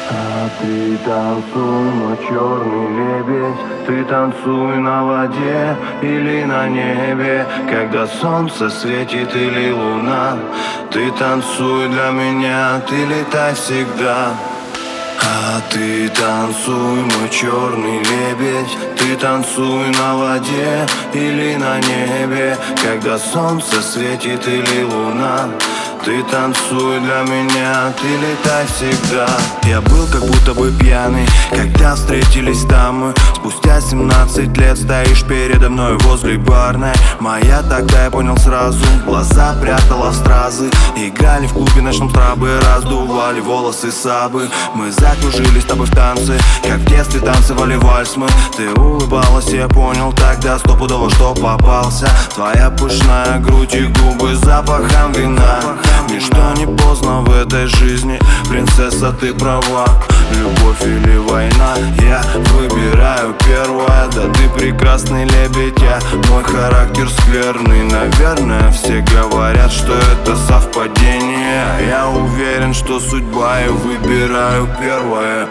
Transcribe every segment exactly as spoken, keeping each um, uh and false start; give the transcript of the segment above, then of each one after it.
А ты танцуй, мой черный лебедь, ты танцуй на воде или на небе, когда солнце светит или луна. Ты танцуй для меня, ты летай всегда. А ты танцуй, мой черный лебедь, ты танцуй на воде или на небе, когда солнце светит или луна. Ты танцуй для меня, ты летай всегда. Я был как будто бы пьяный, когда встретились там мы. Спустя семнадцать лет стоишь передо мной возле барной. Моя тогда, я понял сразу, глаза прятала в стразы. Играли в клубе ночном страбы, раздували волосы сабы. Мы закружились с тобой в танце, как в детстве танцевали вальс мы. Ты улыбалась, я понял тогда стопудово, что попался. Твоя пышная грудь и губы запахом вина. Ничто не поздно в этой жизни, принцесса, ты права. Любовь или война, я выбираю первое. Да ты прекрасный лебедь, а мой характер скверный. Наверное, все говорят, что это совпадение, а я уверен, что судьба, я выбираю первое.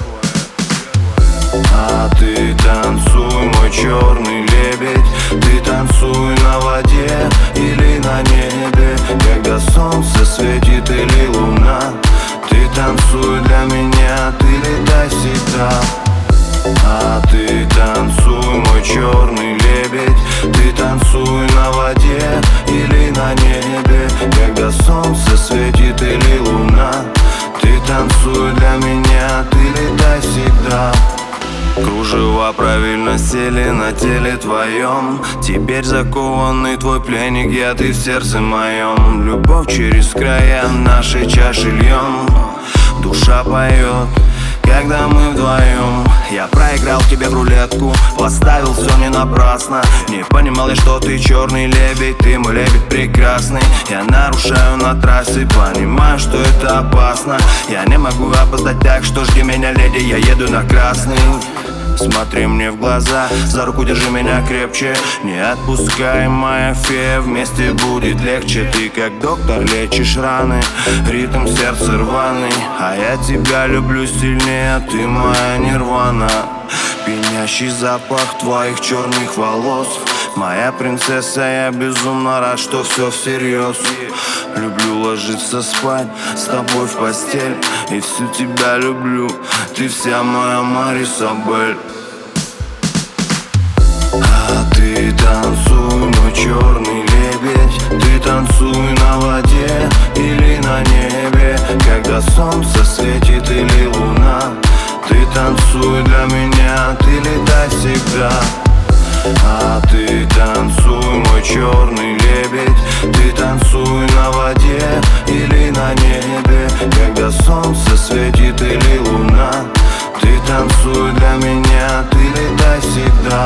А ты танцуй, мой черный лебедь, ты танцуй на воде или на небе, когда солнце светит или луна. Ты танцуй для меня, ты летай всегда. А ты танцуй, мой черный лебедь, ты танцуй на воде или на небе, когда солнце светит или луна. Ты танцуй для меня, ты летай всегда. Кружева правильно сели на теле твоем. Теперь закованный твой пленник, я, ты в сердце моем. Любовь через края нашей чаши льем. Душа поет, когда мы вдвоем. Я проиграл тебе в рулетку, поставил все не напрасно. Не понимал я, что ты черный лебедь, ты мой лебедь прекрасный. Я нарушаю на трассе, понимаю, что это опасно. Я не могу опоздать, так что жди меня, леди, я еду на красный. Смотри мне в глаза, за руку держи меня крепче. Не отпускай, моя фея, вместе будет легче. Ты как доктор, лечишь раны, ритм сердца рваный. А я тебя люблю сильнее, ты моя нирвана. Пьянящий запах твоих черных волос. Моя принцесса, я безумно рад, что все всерьез. Люблю ложиться спать с тобой в постель, и всю тебя люблю, ты вся моя Марисабель. А ты танцуй, мой черный лебедь, ты танцуй на воде или на небе, когда солнце светит или луна. Ты танцуй для меня, ты летай всегда. А ты танцуй, мой черный лебедь, ты танцуй на воде или на небе, когда солнце светит или луна. Ты танцуй для меня, ты летай всегда.